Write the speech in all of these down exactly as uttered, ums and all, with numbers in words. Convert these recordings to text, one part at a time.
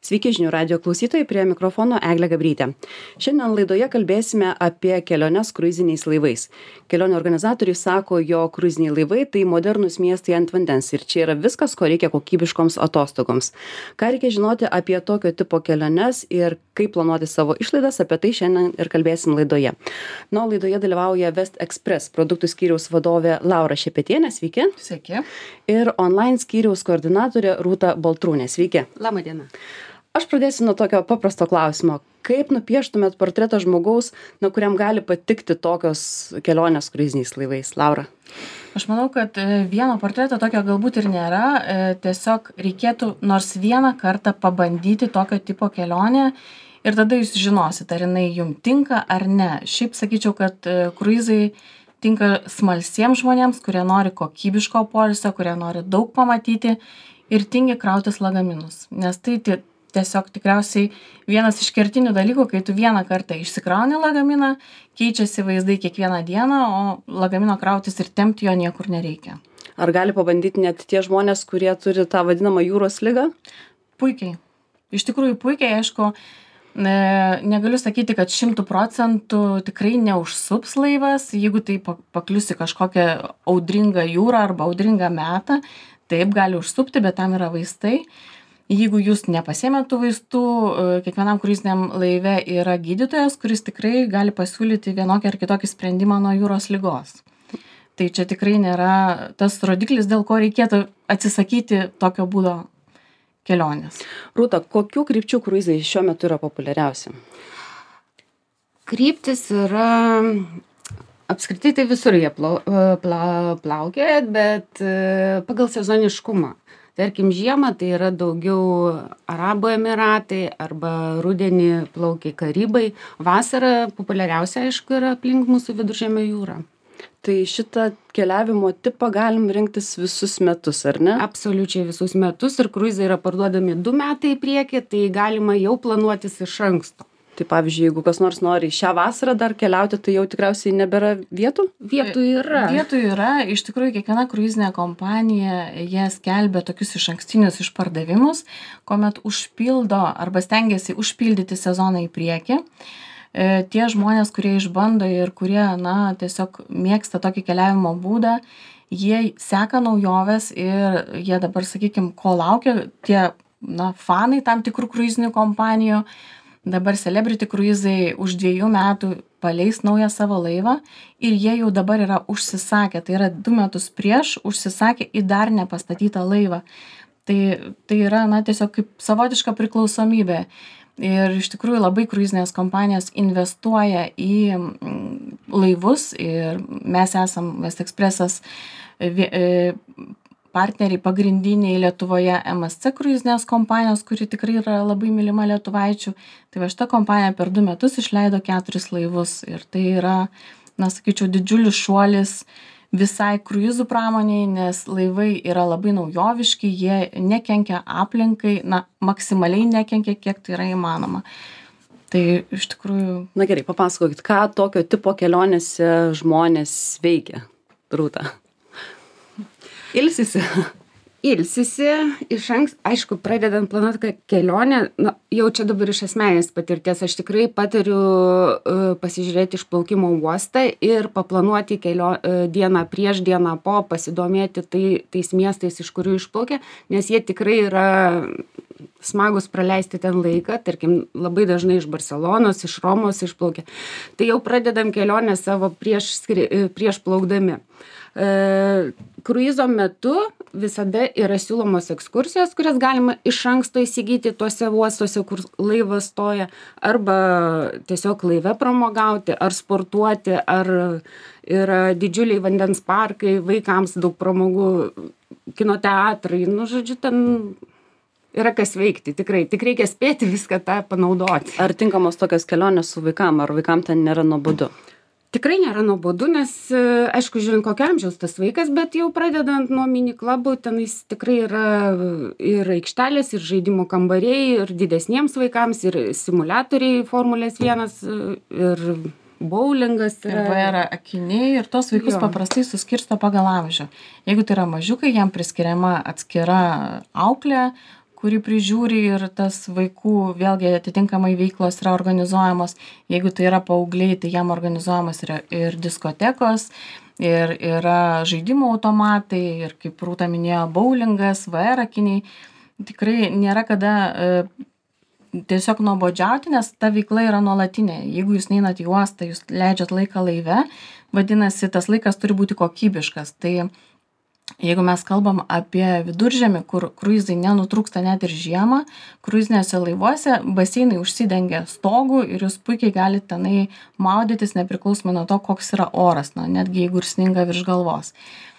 Sveiki žinių radio klausytojai, prie mikrofono Eglė Gabrytė. Šiandien laidoje kalbėsime apie keliones kruiziniais laivais. Kelionių organizatoriai sako, jog kruiziniai laivai tai modernūs miestai ant vandens ir čia yra viskas, ko reikia kokybiškoms atostogoms. Ką reikia žinoti apie tokio tipo keliones ir kaip planuoti savo išlaidas, apie tai šiandien ir kalbėsim laidoje. Na, laidoje dalyvauja West Express produktų skyriaus vadovė Laura Šepetienė, sveiki. Sveiki. Ir online skyriaus koordinatorė Rūta Baltrūnė, sveiki. Labą dieną. Aš pradėsiu nuo tokio paprasto klausimo. Kaip nupieštumėt portretą žmogaus, nuo kuriam gali patikti tokios kelionės kruiziniais laivais? Laura. Aš manau, kad vieno portreto tokio galbūt ir nėra. Tiesiog reikėtų nors vieną kartą pabandyti tokio tipo kelionę ir tada jūs žinosit, ar jinai jums tinka ar ne. Šiaip sakyčiau, kad kruizai tinka smalsiems žmonėms, kurie nori kokybiško poilsio, kurie nori daug pamatyti ir tingi krautis lagaminus. Nes tai tiesiog tikriausiai vienas iš kertinių dalykų, kai tu vieną kartą išsikrauni lagaminą, keičiasi vaizdai kiekvieną dieną, o lagamino krautis ir tempti jo niekur nereikia. Ar gali pabandyti net tie žmonės, kurie turi tą vadinamą jūros ligą? Puikiai. Iš tikrųjų puikiai, aišku, negaliu sakyti, kad šimtų procentų tikrai neužsups laivas, jeigu tai pakliusi kažkokią audringą jūrą arba audringą metą, taip gali užsupti, bet tam yra vaistai. Jeigu jūs nepasiėmėt tų vaistų, kiekvienam kruiziniam laive yra gydytojas, kuris tikrai gali pasiūlyti vienokį ar kitokį sprendimą nuo jūros ligos. Tai čia tikrai nėra tas rodiklis, dėl ko reikėtų atsisakyti tokio būdo kelionės. Rūta, kokių krypčių kruizai šiuo metu yra populiariausi? Kryptis yra, apskritai tai visur jie plau, pla, plaukia, bet pagal sezoniškumą. Tarkim, žiemą tai yra daugiau Arabų Emiratai arba rudenį plaukia Karibai. Vasara populiariausia, aišku, yra aplink mūsų Viduržemio jūrą. Tai šitą keliavimo tipą galim rinktis visus metus, ar ne? Absoliučiai visus metus ir kruizai yra parduodami du metai į priekį, tai galima jau planuotis iš anksto. Tai pavyzdžiui, jeigu kas nors nori šią vasarą dar keliauti, tai jau tikriausiai nebėra vietų? Vietų yra. Vietų yra. Iš tikrųjų, kiekviena kruizinė kompanija, jie skelbia tokius išankstinius išpardavimus, kuomet užpildo arba stengiasi užpildyti sezoną į priekį. E, tie žmonės, kurie išbando ir kurie, na, tiesiog mėgsta tokį keliavimo būdą, jie seka naujoves ir jie dabar, sakykime, ko laukia tie, na, fanai tam tikrų kruizinių kompanijų. Dabar Celebrity kruizai už dviejų metų paleis naują savo laivą ir jie jau dabar yra užsisakę, tai yra du metus prieš užsisakę į dar nepastatytą laivą. Tai, tai yra, na, tiesiog kaip savotiška priklausomybė. Ir iš tikrųjų labai kruizinės kompanijos investuoja į laivus ir mes esam West Expressas partneriai pagrindiniai Lietuvoje M S C kruizinės kompanijos, kuri tikrai yra labai mylima lietuvaičių. Tai va šita kompanija per du metus išleido keturis laivus ir tai yra, na, sakyčiau, didžiulis šuolis visai kruizų pramoniai, nes laivai yra labai naujoviški, jie nekenkia aplinkai, na, maksimaliai nekenkia, kiek tai yra įmanoma. Tai iš tikrųjų... Na gerai, papasakokit, ką tokio tipo kelionėse žmonės veikia, Rūta? Ilsisi. Ilsisi iš anksto, aišku, pradedant planuoti kelionę, na, jau čia dabar iš asmeninės patirties, aš tikrai patariu uh, pasižiūrėti išplaukimo uostą ir paplanuoti kelio, uh, dieną prieš, dieną po, pasidomėti tai, tais miestais, iš kurių išplaukia, nes jie tikrai yra smagus praleisti ten laiką, tarkim, labai dažnai iš Barcelonos, iš Romos išplaukia. Tai jau pradedam kelionę savo prieš, prieš plaukdami. E, kruizo metu visada yra siūlomos ekskursijos, kurias galima iš anksto įsigyti tuose uostuose, kur laivas stoja, arba tiesiog laive pramogauti, ar sportuoti, ar yra didžiuliai vandens parkai, vaikams daug pramogų, kino teatrai, nu, žodžiu, ten yra kas veikti, tikrai, tik reikia spėti viską tą panaudoti. Ar tinkamos tokios kelionės su vaikam, ar vaikam ten nėra nuobodu? Tikrai nėra nuobodu, nes, aišku, žiūrint, kokio amžiaus tas vaikas, bet jau pradedant nuo mini klubų, tenais tikrai yra ir aikštelės, ir žaidimų kambariai, ir didesniems vaikams, ir simuliatoriai Formulės vienas, ir boulingas. Yra... Ir yra akiniai, ir tos vaikus jo. Paprastai suskirsto pagal amžių. Jeigu tai yra mažiukai, jam priskiriama atskira auklė, kuri prižiūri ir tas vaikų vėlgi atitinkamai veiklos yra organizuojamos. Jeigu tai yra paaugliai, tai jam organizuojamos yra ir diskotekos, ir yra žaidimų automatai, ir kaip Rūta minėjo, bowlingas, V R akiniai. Tikrai nėra kada e, tiesiog nuobodžiauti, nes ta veikla yra nuolatinė. Jeigu jūs neinat į uostą, jūs leidžiat laiką laive, vadinasi, tas laikas turi būti kokybiškas. Tai jeigu mes kalbam apie viduržemį, kur kruizai nenutrūksta net ir žiemą, kruizinėse laivuose baseinai užsidengia stogų ir jūs puikiai galite tenai maudytis nepriklausomai nuo to, koks yra oras, na, netgi jeigu ir sninga virš galvos.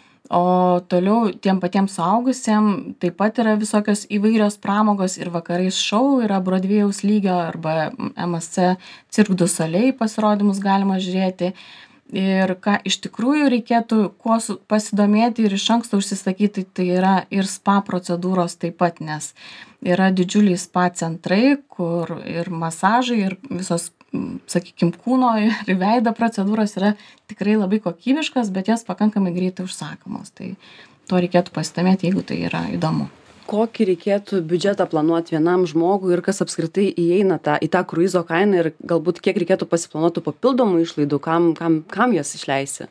O toliau tiem patiems suaugusiem taip pat yra visokios įvairios pramogos ir vakarais šou yra Broadwėjaus lygio arba M S C Cirque du Soleil pasirodymus galima žiūrėti. Ir ką iš tikrųjų reikėtų kuo pasidomėti ir iš anksto užsisakyti, tai yra ir spa procedūros taip pat, nes yra didžiuliai spa centrai, kur ir masažai, ir visos, sakykime, kūno ir veido procedūros yra tikrai labai kokybiškas, bet jas pakankamai greitai užsakomos. Tai to reikėtų pasidomėti, jeigu tai yra įdomu. Kokį reikėtų biudžetą planuoti vienam žmogui ir kas apskritai įeina tą, į tą kruizo kainą ir galbūt kiek reikėtų pasiplanuoti papildomų išlaidų, kam, kam, kam jas išleisi?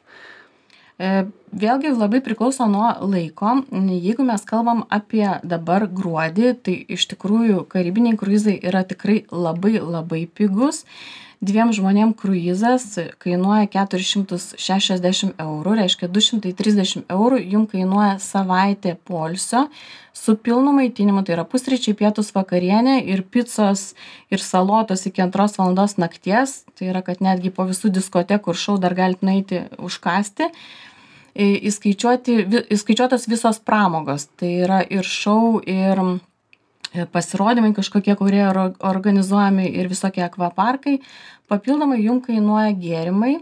E, vėlgi labai priklauso nuo laiko. Jeigu mes kalbam apie dabar gruodį, tai iš tikrųjų karibiniai kruizai yra tikrai labai labai pigus. Dviem žmonėm kruizas kainuoja keturis šimtus šešiasdešimt eurų, reiškia du šimtai trisdešimt eurų, jum kainuoja savaitė poilsio su pilnu maitinimu, tai yra pusryčiai, pietus, vakarienė ir picos ir salotos iki antros valandos nakties, tai yra, kad netgi po visų diskotekų ir šou dar galite nueiti užkasti. Įskaičiuoti, įskaičiuotos visos pramogos, tai yra ir šou, ir pasirodymai kažkokie, kurie organizuojami ir visokie akvaparkai. Papildomai jum kainuoja gėrimai.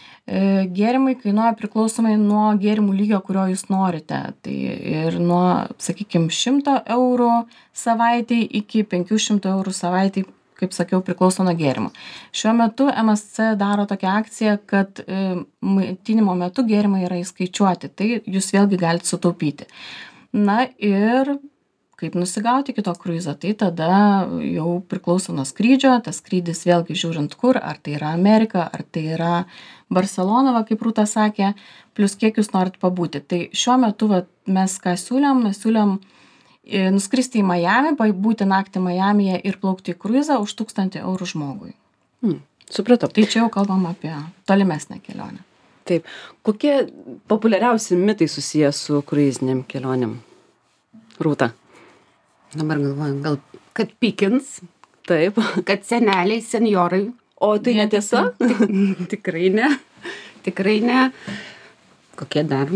Gėrimai kainuoja priklausomai nuo gėrimų lygio, kurio jūs norite. Tai ir nuo, sakykime, šimto eurų savaitėj iki penkių šimtų eurų savaitėj, kaip sakiau, priklauso nuo gėrimų. Šiuo metu M S C daro tokią akciją, kad maitinimo metu gėrimai yra įskaičiuoti. Tai jūs vėlgi galite sutaupyti. Na ir kaip nusigauti iki to kruizo, tai tada jau priklauso nuo skrydžio, tas skrydis vėlgi žiūrint kur, ar tai yra Amerika, ar tai yra Barcelona, kaip Rūta sakė, plus kiek jūs norit pabūti. Tai šiuo metu va, mes ką siūlėm, mes siūlėm nuskristi į Miami, pabūti naktį Miamyje ir plaukti į kruizą už tūkstantį eurų žmogui. Hmm, supratau. Tai čia jau kalbam apie tolimesnę kelionę. Taip. Kokie populiariausi mitai susiję su kruiziniam kelionėm? Rūta. Dabar galvoju, gal kad pikins, taip, kad seneliai, senjorai. O tai netiesa? Tikrai ne, tikrai ne. Kokie dar?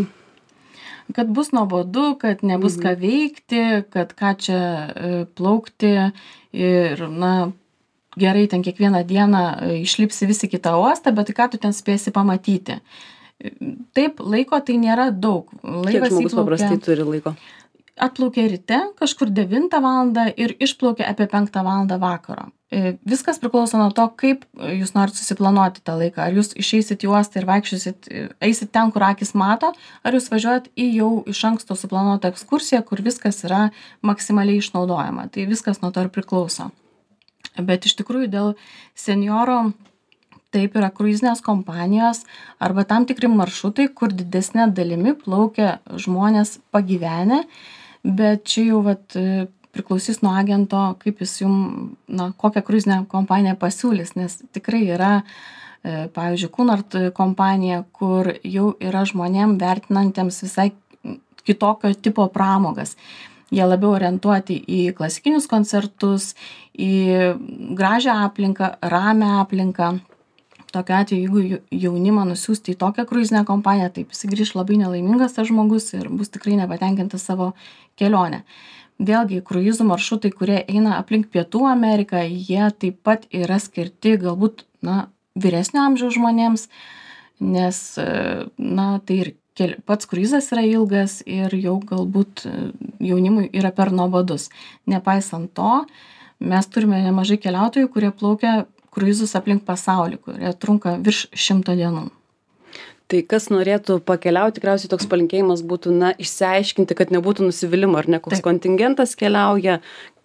Kad bus nuobodu, kad nebus ką veikti, kad ką čia plaukti ir, na, gerai, ten kiekvieną dieną išlipsi visi kitą uostą, bet ką tu ten spėsi pamatyti. Taip, laiko tai nėra daug. Laivas Kiek žmogus įplaukia... paprastai turi laiko? Atplaukia ryte, kažkur devintą valandą ir išplaukia apie penktą valandą vakaro. Viskas priklauso nuo to, kaip jūs norit susiplanuoti tą laiką. Ar jūs išeisit į uostą ir vaikščiosit, eisit ten, kur akis mato, ar jūs važiuojat į jau iš anksto suplanuotą ekskursiją, kur viskas yra maksimaliai išnaudojama. Tai viskas nuo to ir priklauso. Bet iš tikrųjų dėl senjoro taip yra kruizinės kompanijos arba tam tikri maršrutai, kur didesnė dalimi plaukia žmonės pagyvenę, bet čia jau vat, priklausys nuo agento, kaip jis jum, na, kokią kruizinę kompaniją pasiūlys, nes tikrai yra, e, pavyzdžiui, Cunard kompanija, kur jau yra žmonėm vertinantiems visai kitokio tipo pramogas. Jie labiau orientuoti į klasikinius koncertus, į gražią aplinką, ramią aplinką. Tokiu atveju, jeigu jaunimą nusiųsti į tokią kruizinę kompaniją, taip jis grįš labai nelaimingas tas žmogus ir bus tikrai nepatenkintas savo kelionę. Vėlgi, kruizų maršrutai, kurie eina aplink Pietų Ameriką, jie taip pat yra skirti galbūt, na, vyresnio amžiaus žmonėms, nes, na, tai ir keli, pats kruizas yra ilgas ir jau galbūt jaunimui yra per nuobodus. Nepaisant to, mes turime nemažai keliautojų, kurie plaukia kruizus aplink pasaulį, kurie trunka virš šimto dienų. Tai kas norėtų pakeliauti, tikriausiai toks palinkėjimas būtų, na, išsiaiškinti, kad nebūtų nusivylimų, ar ne, koks Taip. kontingentas keliauja,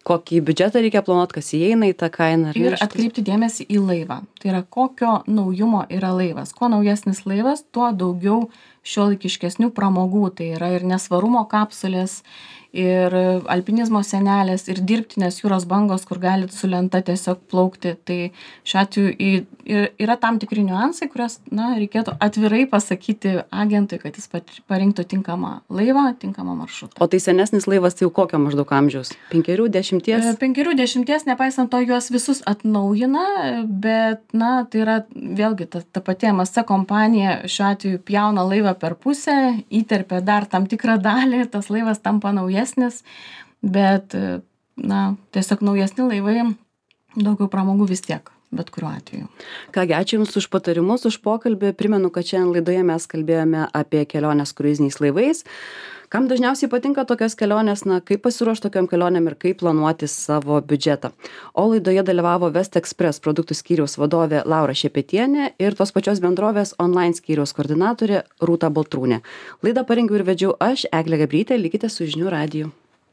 kokį biudžetą reikia planuot, kas įeina į tą kainą. Ir atkreipti dėmesį į laivą. Tai yra, kokio naujumo yra laivas. Kuo naujesnis laivas, tuo daugiau šiuolaikiškesnių pramogų. Tai yra ir nesvarumo kapsulės, ir alpinizmo senelės, ir dirbtinės jūros bangos, kur galit su lenta tiesiog plaukti. Tai šiuo atveju į, ir, yra tam tikri niuansai, kurias, na, reikėtų atvirai pasakyti agentui, kad jis parinktų tinkamą laivą, tinkamą maršrutą. O tai senesnis laivas tai jau kokio maždaug amžiaus? Penkerių, dešimties? Penkerių, dešimties, nepaisant to, juos visus atnaujina, bet, na, tai yra vėlgi ta, ta pati M S C kompanija šiuo atveju pjauna laivą per pusę, įterpia dar tam tikrą dalį, tas laivas tampa naujesnis, bet, na, tiesiog naujesni laivai daugiau pramogų vis tiek, bet kuriuo atveju. Kągi, ačiū Jums už patarimus, už pokalbį. Primenu, kad šiandien laidoje mes kalbėjome apie keliones kruiziniais laivais. Kam dažniausiai patinka tokios kelionės, na, kaip pasiruošti tokiam kelionėm ir kaip planuoti savo biudžetą. O laidoje dalyvavo West Express produktų skyriaus vadovė Laura Šepetienė ir tos pačios bendrovės online skyriaus koordinatorė Rūta Baltrūnė. Laidą parengiau ir vedžiau aš, Eglė Gabrytė, likite su žinių radiju.